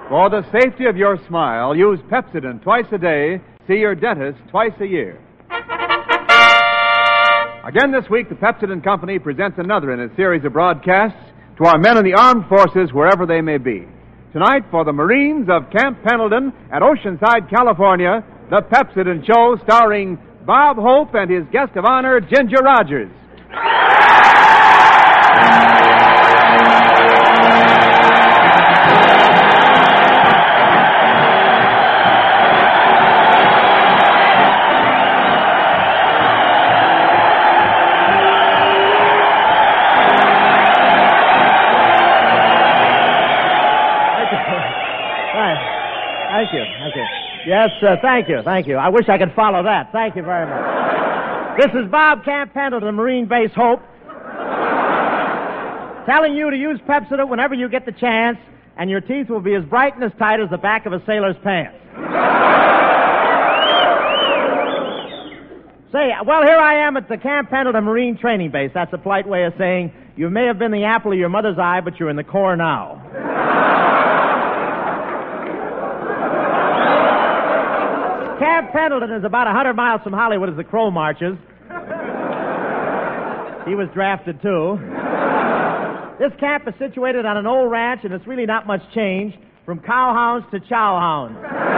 For the safety of your smile, use Pepsodent twice a day. See your dentist twice a year. Again this week, the Pepsodent Company presents another in a series of broadcasts to our men in the armed forces wherever they may be. Tonight, for the Marines of Camp Pendleton at Oceanside, California, the Pepsodent Show starring Bob Hope and his guest of honor, Ginger Rogers. Thank you. Yes, thank you. I wish I could follow that. Thank you very much. This is Bob Camp Pendleton, Marine Base Hope, telling you to use Pepsodent whenever you get the chance, and your teeth will be as bright and as tight as the back of a sailor's pants. Say, well, here I am at the Camp Pendleton Marine Training Base. That's a polite way of saying you may have been the apple of your mother's eye, but you're in the Corps now. Camp Pendleton is about 100 miles from Hollywood as the crow marches. He was drafted, too. This camp is situated on an old ranch, and it's really not much change from cowhounds to chowhounds.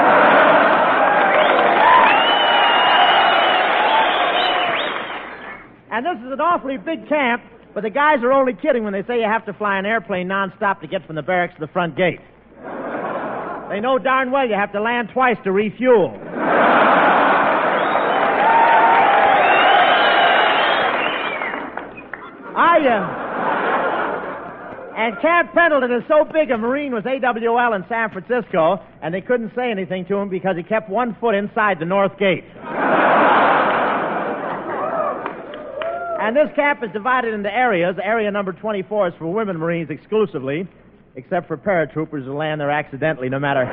And this is an awfully big camp, but the guys are only kidding when they say you have to fly an airplane nonstop to get from the barracks to the front gate. They know darn well you have to land twice to refuel. And Camp Pendleton is so big a Marine was AWL in San Francisco, and they couldn't say anything to him because he kept 1 foot inside the north gate. And this camp is divided into areas. Area number 24 is for women Marines exclusively, except for paratroopers who land there accidentally, no matter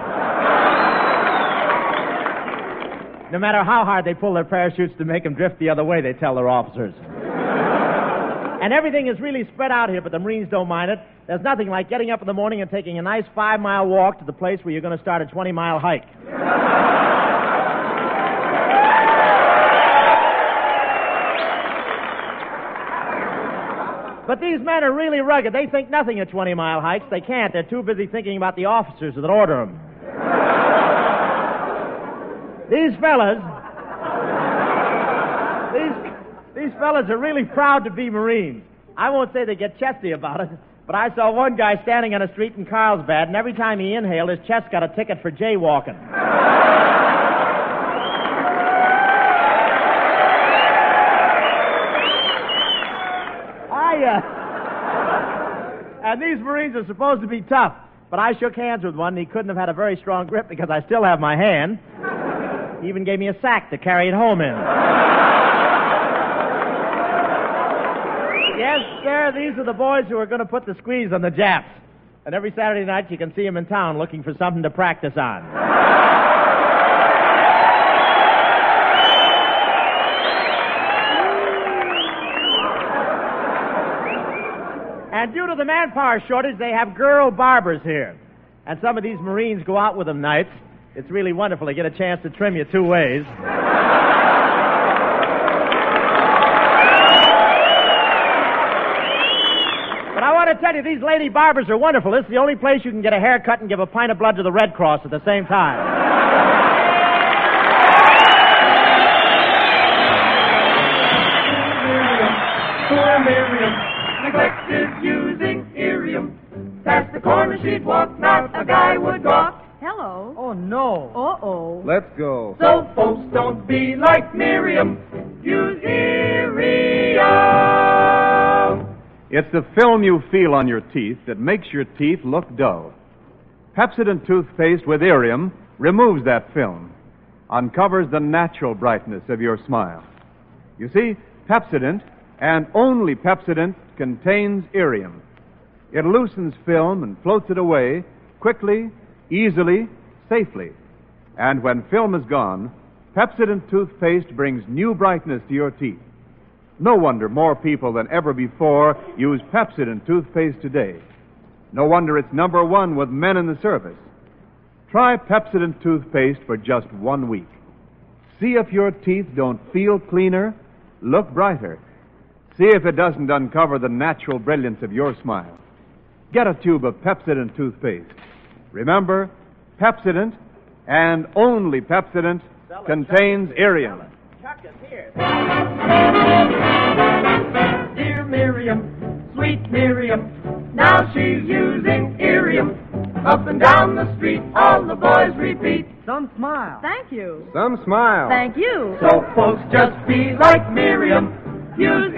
how hard they pull their parachutes to make them drift the other way, they tell their officers. And everything is really spread out here, but the Marines don't mind it. There's nothing like getting up in the morning and taking a nice 5-mile walk to the place where you're going to start a 20-mile hike. But these men are really rugged. They think nothing of 20-mile hikes. They can't. They're too busy thinking about the officers that order them. These fellas are really proud to be Marines. I won't say they get chesty about it, but I saw one guy standing on a street in Carlsbad, and every time he inhaled, his chest got a ticket for jaywalking. And these Marines are supposed to be tough, but I shook hands with one, and he couldn't have had a very strong grip because I still have my hand. He even gave me a sack to carry it home in. Yes, sir, these are the boys who are going to put the squeeze on the Japs. And every Saturday night you can see them in town looking for something to practice on. And due to the manpower shortage, they have girl barbers here. And some of these Marines go out with them nights. It's really wonderful to get a chance to trim you 2 ways. But I want to tell you, these lady barbers are wonderful. This is the only place you can get a haircut and give a pint of blood to the Red Cross at the same time. Poor Miriam, neglected using Irium. Past the corner she'd walk, not a guy would gawk. Hello. Oh, no. Uh-oh. Let's go. So folks don't be like Miriam. Use Irium. It's the film you feel on your teeth that makes your teeth look dull. Pepsodent toothpaste with Irium removes that film, uncovers the natural brightness of your smile. You see, Pepsodent, and only Pepsodent, contains Irium. It loosens film and floats it away quickly, easily, safely. And when film is gone, Pepsodent toothpaste brings new brightness to your teeth. No wonder more people than ever before use Pepsodent toothpaste today. No wonder it's number one with men in the service. Try Pepsodent toothpaste for just 1 week. See if your teeth don't feel cleaner, look brighter. See if it doesn't uncover the natural brilliance of your smile. Get a tube of Pepsodent toothpaste. Remember, Pepsodent, and only Pepsodent, contains Irium. Chuck is here. Dear Miriam, sweet Miriam, now she's using Irium. Up and down the street, all the boys repeat. Some smile. Thank you. Some smile. Thank you. So folks just be like Miriam, use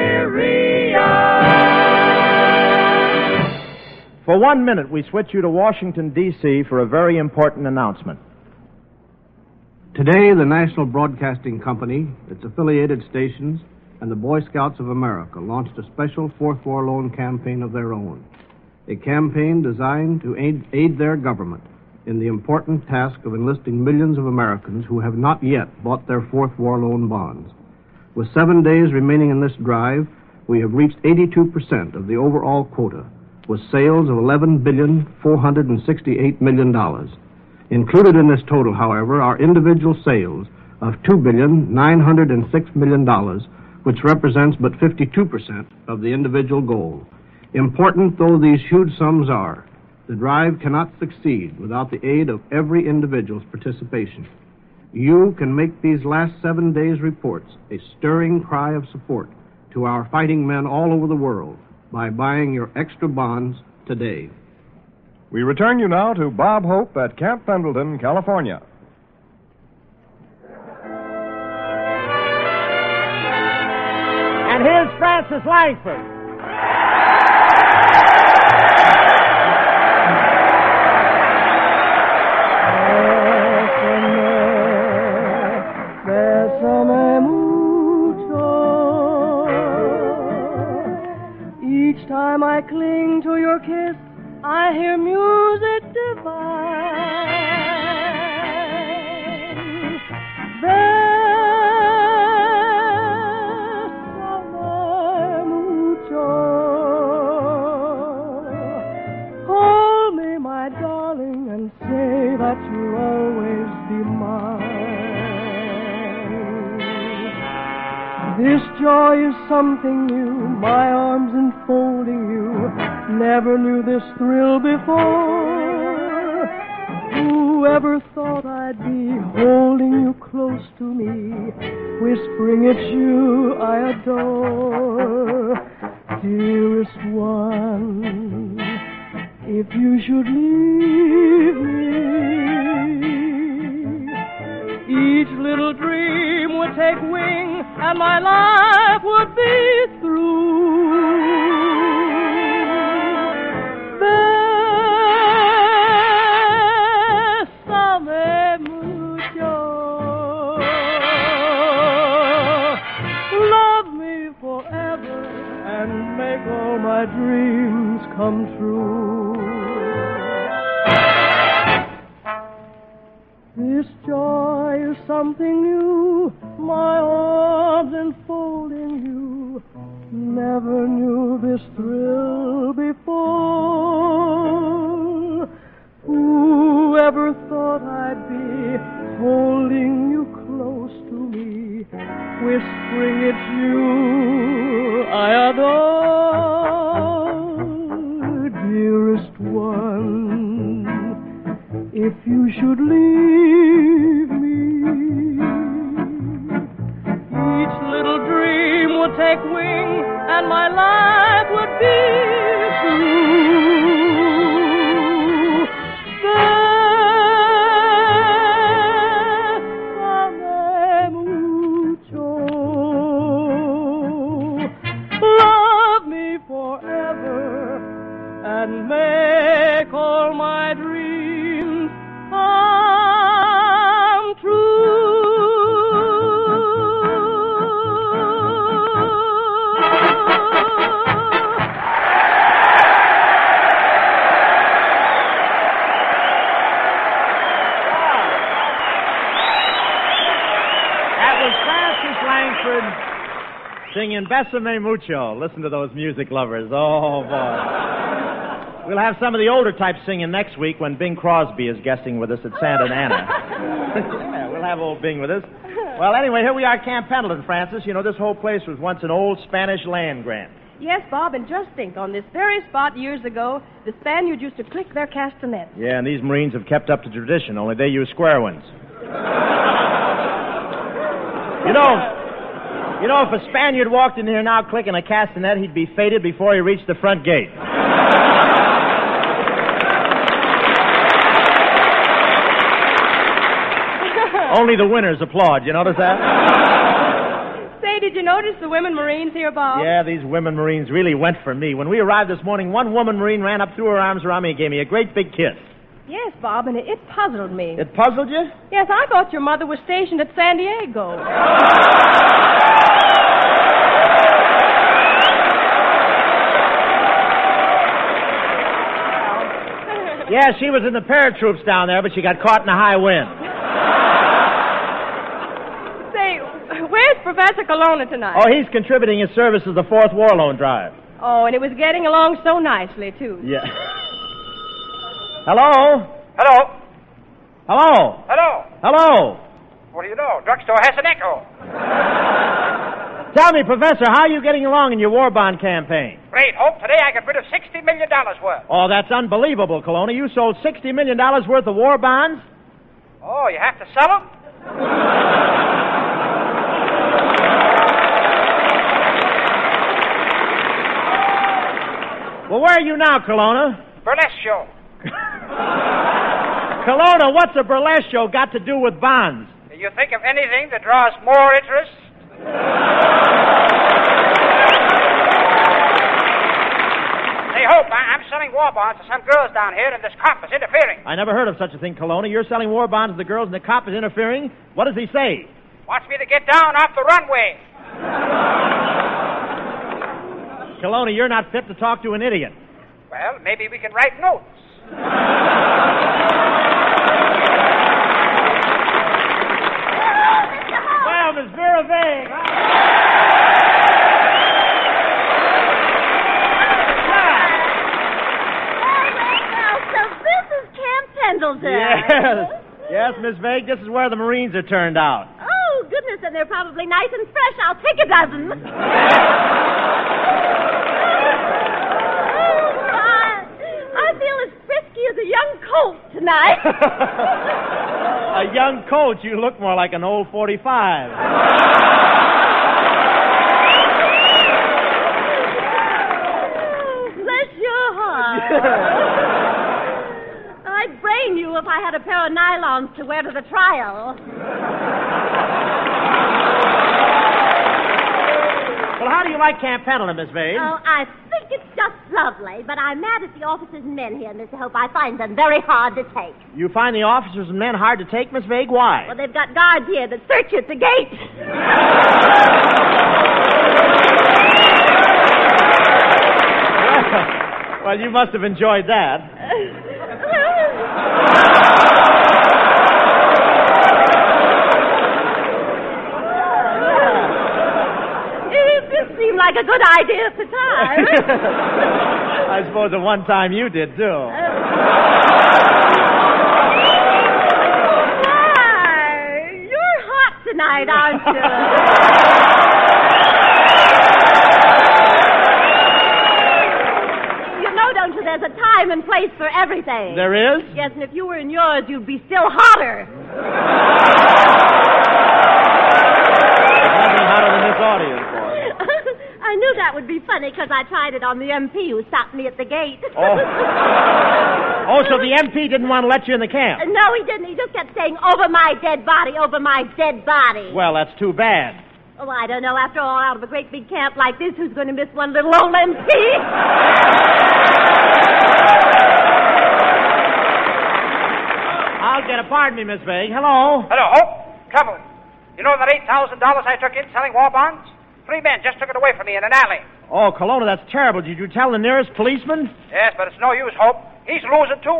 Irium. For 1 minute, we switch you to Washington, D.C. for a very important announcement. Today, the National Broadcasting Company, its affiliated stations, and the Boy Scouts of America launched a special Fourth War Loan campaign of their own. A campaign designed to aid their government in the important task of enlisting millions of Americans who have not yet bought their Fourth War Loan bonds. With 7 days remaining in this drive, we have reached 82% of the overall quota, with sales of $11,468 million. Included in this total, however, are individual sales of $2,906 million, which represents but 52% of the individual goal. Important though these huge sums are, the drive cannot succeed without the aid of every individual's participation. You can make these last 7 days' reports a stirring cry of support to our fighting men all over the world by buying your extra bonds today. We return you now to Bob Hope at Camp Pendleton, California. And here's Francis Langford. Each time I cling to your kiss, I hear music divine. Bésame mucho. Hold me, my darling, and say that you'll always be mine. This joy is something new, my arms enfolding you. Never knew this thrill before. Whoever thought I'd be holding you close to me, whispering it's you I adore. Dearest one, if you should leave me, each little dream would take wing and my life would be through. Bésame mucho. Love me forever and make all my dreams come true. This joy is something new, my arms enfolding you. Never knew this thrill before. Whoever thought I'd be holding you close to me, whispering it's you I adore. Dearest one, if you should leave me, each little dream would take wing and my life would be through. Bésame mucho. Love me forever and make all my dreams come true. Singing Bésame Mucho. Listen to those music lovers. Oh, boy. We'll have some of the older types singing next week when Bing Crosby is guesting with us at Santa Ana. Yeah, we'll have old Bing with us. Well, anyway, here we are at Camp Pendleton, Francis. You know, this whole place was once an old Spanish land grant. Yes, Bob, and just think, on this very spot years ago, the Spaniards used to click their castanets. Yeah, and these Marines have kept up to tradition, only they use square ones. You know, if a Spaniard walked in here now clicking a castanet, he'd be fated before he reached the front gate. Only the winners applaud. You notice that? Say, did you notice the women Marines here, Bob? Yeah, these women Marines really went for me. When we arrived this morning, one woman Marine ran up, threw her arms around me, and gave me a great big kiss. Yes, Bob, and it puzzled me. It puzzled you? Yes, I thought your mother was stationed at San Diego. Yeah, she was in the paratroops down there, but she got caught in a high wind. Say, where's Professor Colonna tonight? Oh, he's contributing his service to the 4th War Loan Drive. Oh, and it was getting along so nicely, too. Yeah. Hello? Hello? Hello? Hello? Hello? What do you know? Drugstore has an echo. Tell me, Professor, how are you getting along in your war bond campaign? Great, Hope. Today I got rid of $60 million worth. Oh, that's unbelievable, Colonna. You sold $60 million worth of war bonds? Oh, you have to sell them? Well, where are you now, Colonna? Burlesque show. Colonna, what's a burlesque show got to do with bonds? Do you think of anything that draws more interest? Say, Hope, I'm selling war bonds to some girls down here, and this cop is interfering. I never heard of such a thing, Colonna. You're selling war bonds to the girls, and the cop is interfering? What does he say? Wants me to get down off the runway. Colonna, you're not fit to talk to an idiot. Well, maybe we can write notes. Well, Miss Vera Vague. Pendleton. Yes, Miss Vague, this is where the Marines are turned out. Oh, goodness, and they're probably nice and fresh. I'll take a dozen. I feel as frisky as a young colt tonight. A young colt? You look more like an old 45. Bless your heart. I'd brain you if I had a pair of nylons to wear to the trial. Well, how do you like Camp Pendleton, Miss Vague? Oh, I think it's just lovely, but I'm mad at the officers and men here, Mr. Hope. I find them very hard to take. You find the officers and men hard to take, Miss Vague? Why? Well, they've got guards here that search you at the gate. Well, you must have enjoyed that. This seemed like a good idea at the time. I suppose at one time you did, too. Why, you're hot tonight, aren't you? You know, don't you, there's a time and place for everything. There is? Yes, and if you were in yours, you'd be still hotter. Nothing hotter than this audience, boy. I knew that would be funny because I tried it on the MP who stopped me at the gate. Oh, so the MP didn't want to let you in the camp? No, he didn't. He just kept saying, over my dead body, over my dead body. Well, that's too bad. Oh, I don't know. After all, out of a great big camp like this, who's going to miss one little old MP? I'll get a pardon me, Miss Vague. Hello? Hello, Hope. Trouble. You know that $8,000 I took in selling war bonds? 3 men just took it away from me in an alley. Oh, Colonna, that's terrible. Did you tell the nearest policeman? Yes, but it's no use, Hope. He's losing, too.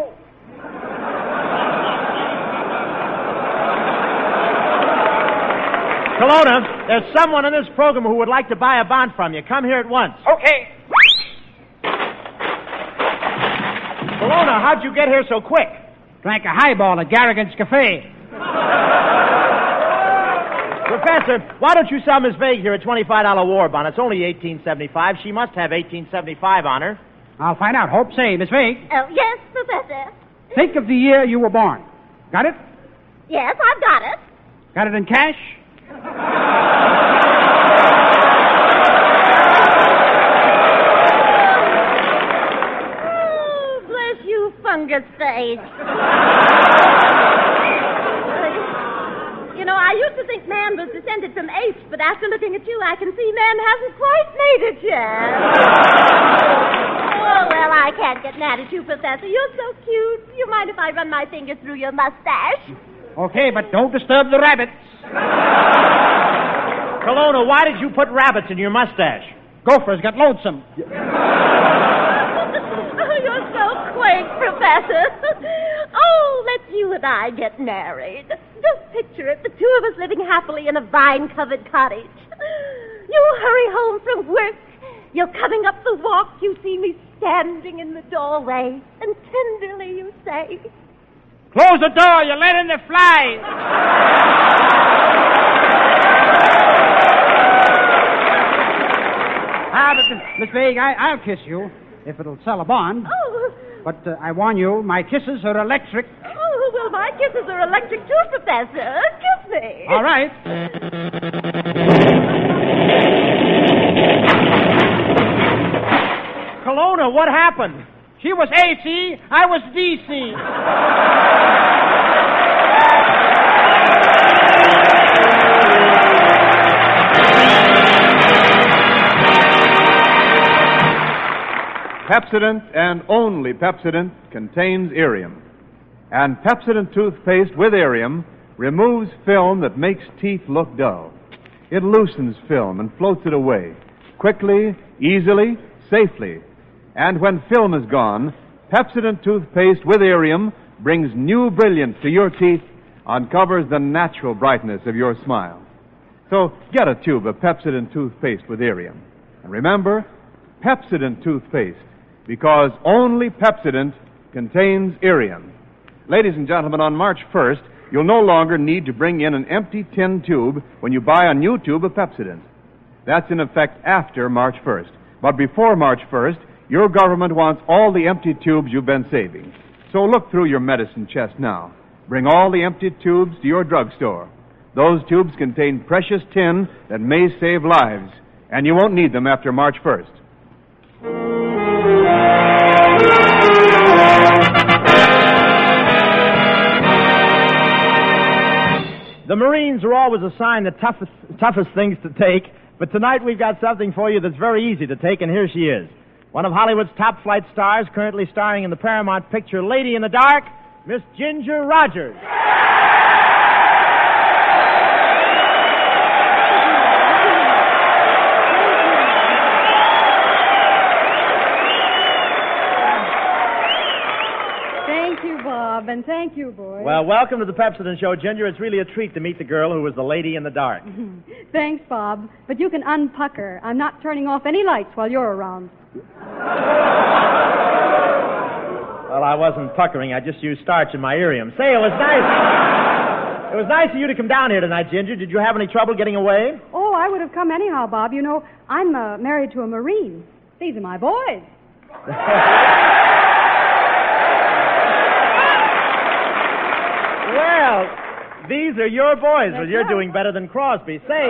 Colonna, there's someone in this program who would like to buy a bond from you. Come here at once. Okay. how'd you get here so quick? Drank a highball at Garrigan's Cafe. Professor, why don't you sell Miss Vague here a $25 war bond? It's only $18.75. She must have $18.75 on her. I'll find out, Hope. Say, Miss Vague, Oh, yes, Professor. think of the year you were born. Got it? Yes, I've got it. Got it in cash? Oh, bless you, fungus face. You know, I used to think man was descended from apes, but after looking at you, I can see man hasn't quite made it yet. Oh, well, I can't get mad at you, Professor. You're so cute. You mind if I run my fingers through your mustache? Okay, but don't disturb the rabbits. Colonna, why did you put rabbits in your mustache? Gophers get lonesome. Oh, you're so quaint, Professor. Oh, let's you and I get married. Just picture it, the two of us living happily in a vine-covered cottage. You hurry home from work. You're coming up the walk. You see me standing in the doorway, and tenderly you say, Close the door, you let in the flies. Miss Vague, I'll kiss you if it'll sell a bond. Oh, But I warn you, my kisses are electric. oh, well, my kisses are electric too, Professor. Kiss me. All right. Colonna, what happened? She was AC, I was DC. Pepsodent and only Pepsodent contains Irium. And Pepsodent toothpaste with Irium removes film that makes teeth look dull. It loosens film and floats it away quickly, easily, safely. And when film is gone, Pepsodent toothpaste with Irium brings new brilliance to your teeth, uncovers the natural brightness of your smile. So get a tube of Pepsodent toothpaste with Irium. And remember, Pepsodent toothpaste, because only Pepsodent contains Irium. Ladies and gentlemen, on March 1st, you'll no longer need to bring in an empty tin tube when you buy a new tube of Pepsodent. That's in effect after March 1st. But before March 1st, your government wants all the empty tubes you've been saving. So look through your medicine chest now. Bring all the empty tubes to your drugstore. Those tubes contain precious tin that may save lives, and you won't need them after March 1st. The Marines are always assigned the toughest things to take, but tonight we've got something for you that's very easy to take, and here she is. One of Hollywood's top-flight stars, currently starring in the Paramount picture Lady in the Dark, Miss Ginger Rogers. Thank you, Bob, and thank you, boys. Well, welcome to the Pepsodent Show, Ginger. It's really a treat to meet the girl who was the Lady in the Dark. Thanks, Bob, but you can unpucker. I'm not turning off any lights while you're around. Well, I wasn't puckering. I just used starch in my Irium. Say, it was nice. It was nice of you to come down here tonight, Ginger. Did you have any trouble getting away? Oh, I would have come anyhow, Bob. You know, I'm married to a Marine. These are my boys. Well, these are your boys, but you're doing better than Crosby. Say,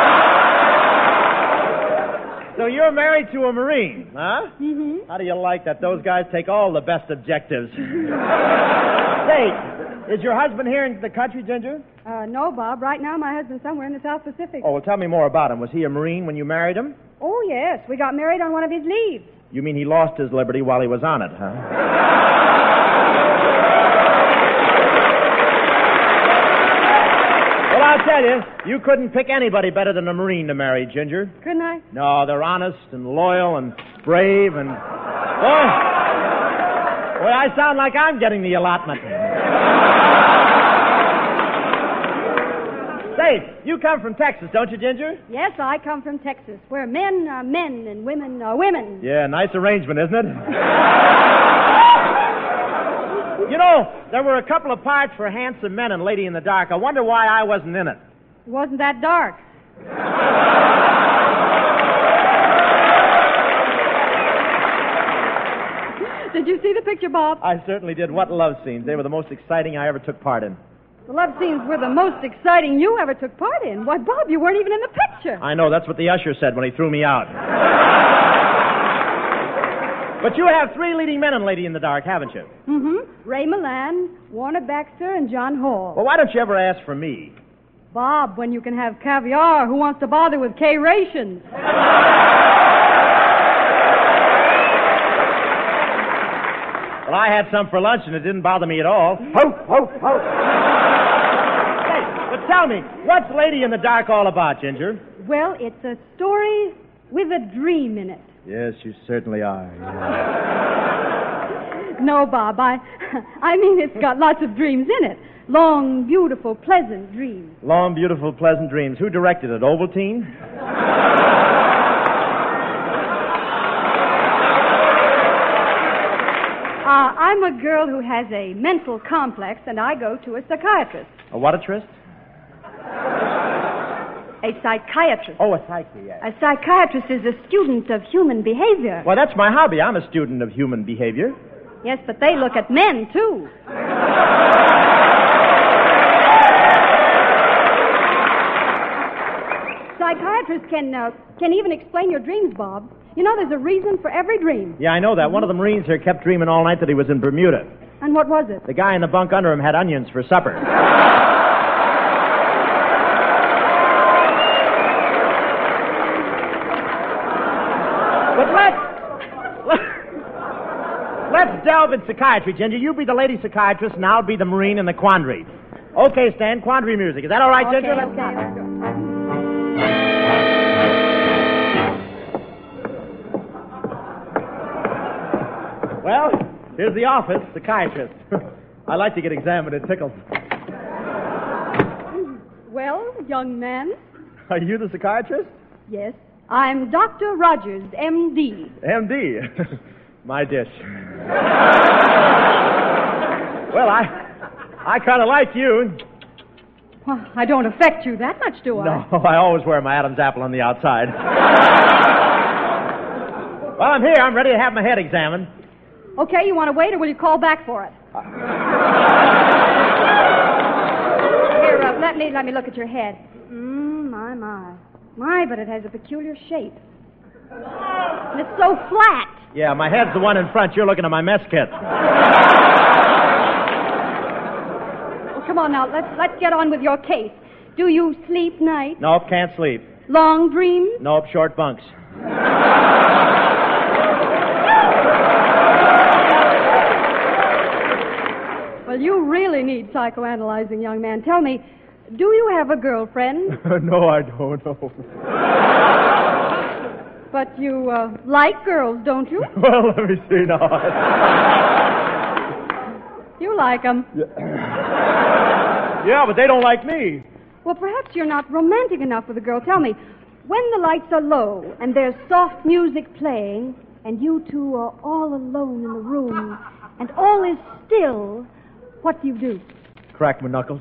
so you're married to a Marine, huh? Mm-hmm. How do you like that? Those guys take all the best objectives. Say, is your husband here in the country, Ginger? No, Bob. Right now, my husband's somewhere in the South Pacific. Oh, well, tell me more about him. Was he a Marine when you married him? Oh, yes. We got married on one of his leaves. You mean he lost his liberty while he was on it, huh? Well, I'll tell you, you couldn't pick anybody better than a Marine to marry, Ginger. Couldn't I? No, they're honest and loyal and brave and... Boy, I sound like I'm getting the allotment. Say, you come from Texas, don't you, Ginger? Yes, I come from Texas, where men are men and women are women. Yeah, nice arrangement, isn't it? You know, there were a couple of parts for Handsome Men and Lady in the Dark. I wonder why I wasn't in it. It wasn't that dark. Did you see the picture, Bob? I certainly did. What love scenes. They were the most exciting I ever took part in. The love scenes were the most exciting you ever took part in. Why, Bob, you weren't even in the picture. I know. That's what the usher said when he threw me out. But you have 3 leading men in Lady in the Dark, haven't you? Mm-hmm. Ray Milan, Warner Baxter, and John Hall. Well, why don't you ever ask for me? Bob, when you can have caviar, who wants to bother with K-rations? Well, I had some for lunch, and it didn't bother me at all. Ho, ho, ho. Hey, but tell me, what's Lady in the Dark all about, Ginger? Well, it's a story with a dream in it. Yes, you certainly are. No, Bob, I mean it's got lots of dreams in it. Long, beautiful, pleasant dreams. Long, beautiful, pleasant dreams. Who directed it, Ovaltine? I'm a girl who has a mental complex, and I go to a psychiatrist. A what-a-trist? A psychiatrist. Oh, a psyche, yes. A psychiatrist is a student of human behavior. Well, that's my hobby. I'm a student of human behavior. Yes, but they look at men, too. Psychiatrists can even explain your dreams, Bob. You know, there's a reason for every dream. Yeah, I know that. One of the Marines here kept dreaming all night that he was in Bermuda. And what was it? The guy in the bunk under him had onions for supper. But let's delve in psychiatry, Ginger. You be the lady psychiatrist, and I'll be the Marine in the quandary. Okay, Stan, quandary music. Is that all right, Ginger? Okay, let's go. Well, here's the office, psychiatrist. I like to get examined. It tickles. Well, young man. Are you the psychiatrist? Yes. I'm Dr. Rogers, M.D. M.D.? My dish. Well, I kind of like you. Well, I don't affect you that much, do I? No, I always wear my Adam's apple on the outside. Well, I'm here. I'm ready to have my head examined. Okay, you want to wait, or will you call back for it? Here, let me look at your head. My. My, but it has a peculiar shape. And it's so flat. Yeah, my head's the one in front. You're looking at my mess kit. Well, come on now. Let's get on with your case. Do you sleep nights? Nope, can't sleep. Long dreams? Nope, short bunks. Well, you really need psychoanalyzing, young man. Tell me, do you have a girlfriend? No, I don't know. But you like girls, don't you? Well, let me see now. You like them. Yeah, but they don't like me. Well, perhaps you're not romantic enough with a girl. Tell me, when the lights are low and there's soft music playing and you two are all alone in the room and all is still, what do you do? Crack my knuckles.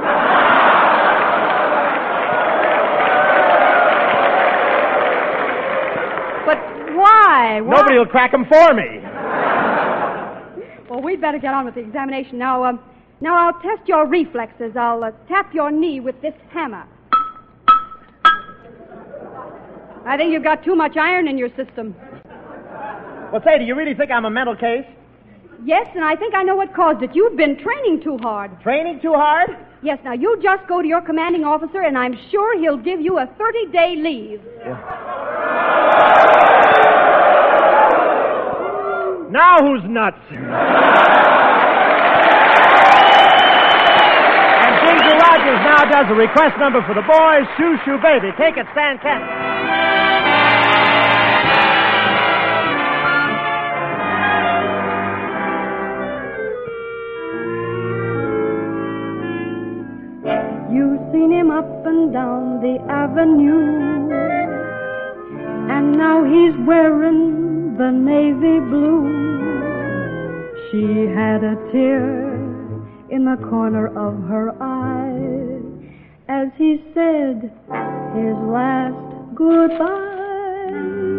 But why? Nobody will crack them for me. Well, we'd better get on with the examination. Now I'll test your reflexes. I'll tap your knee with this hammer. I think you've got too much iron in your system. Well, say, do you really think I'm a mental case? Yes, and I think I know what caused it. You've been training too hard. Training too hard? Yes, now you just go to your commanding officer, and I'm sure he'll give you a 30-day leave. Yeah. Now who's nuts? And Ginger Rogers now does a request number for the boys, Shoo Shoo Baby. Take it, Stan Kent. You've seen him up and down the avenue, and now he's wearing the navy blue She had a tear in the corner of her eye as he said his last goodbye.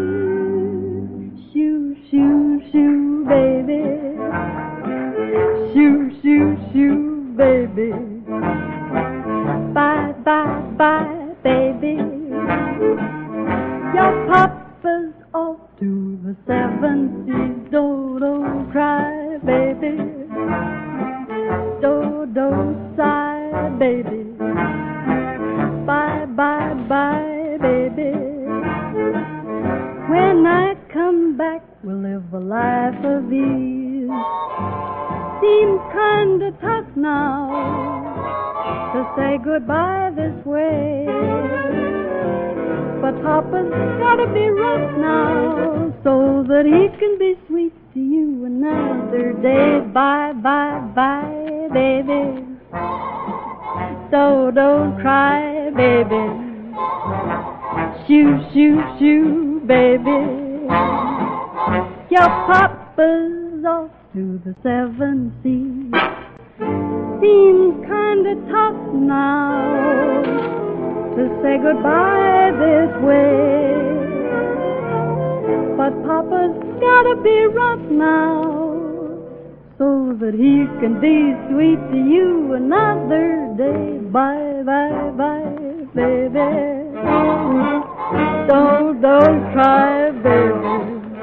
Shoo, shoo, shoo, baby. Shoo, shoo, shoo, baby. Bye, bye, bye, baby. Your papa's off to the 7 seas. Don't cry, baby. Don't sigh, baby. Bye, bye, bye, baby. When I come back, we'll live a life of ease. Seems kinda tough now to say goodbye this way, but Papa's gotta be rough now so that he can be sweet to you another day. Bye, bye, bye, baby. So don't cry, baby. Shoo, shoo, shoo, baby. Your Papa's off to the 7 seas. Seems kinda tough now to say goodbye this way, but Papa's gotta be rough now so that he can be sweet to you another day. Bye, bye, bye, baby. Don't cry, baby.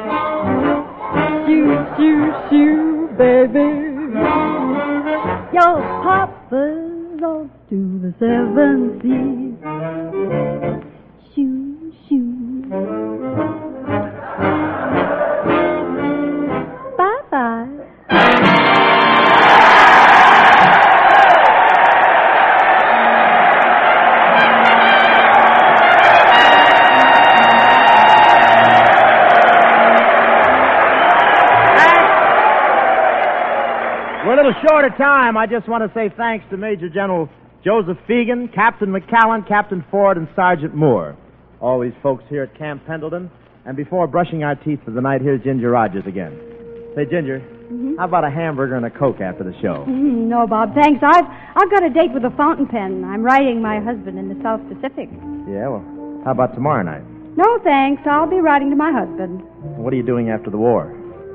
Shoo, shoo, shoo, baby. Your Papa's off to the 7 seas. Shoo, shoo. Bye-bye. We're a little short of time. I just want to say thanks to Major General Joseph Fegan, Captain McCallan, Captain Ford, and Sergeant Moore. All these folks here at Camp Pendleton. And before brushing our teeth for the night, here's Ginger Rogers again. Say, Ginger, how about a hamburger and a Coke after the show? No, Bob, thanks. I've got a date with a fountain pen. I'm writing my husband in the South Pacific. Yeah, well, how about tomorrow night? No, thanks. I'll be writing to my husband. What are you doing after the war?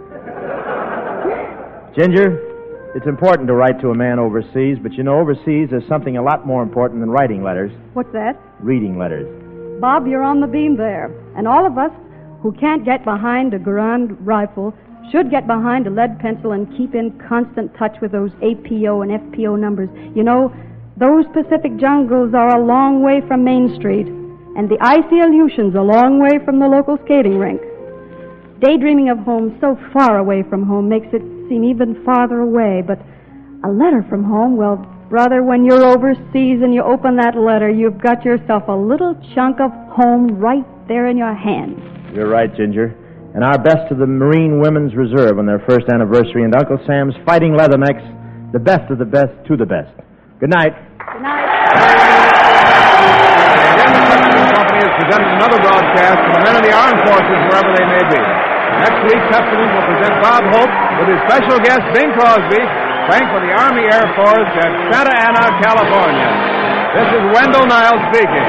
Ginger, it's important to write to a man overseas, but you know, overseas there's something a lot more important than writing letters. What's that? Reading letters. Bob, you're on the beam there. And all of us who can't get behind a Garand rifle should get behind a lead pencil and keep in constant touch with those APO and FPO numbers. You know, those Pacific jungles are a long way from Main Street, and the icy Aleutians a long way from the local skating rink. Daydreaming of home so far away from home makes it seem even farther away, but a letter from home, well, brother, when you're overseas and you open that letter, you've got yourself a little chunk of home right there in your hand. You're right, Ginger. And our best to the Marine Women's Reserve on their first anniversary, and Uncle Sam's Fighting Leathernecks, the best of the best to the best. Good night. Good night. Again, the Pepperton Company has presented another broadcast for the men of the armed forces, wherever they may be. Next week, Pepperton will present Bob Hope with his special guest, Bing Crosby, playing for the Army Air Force at Santa Ana, California. This is Wendell Niles speaking.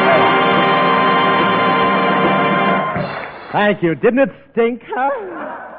Thank you. Didn't it stink, huh?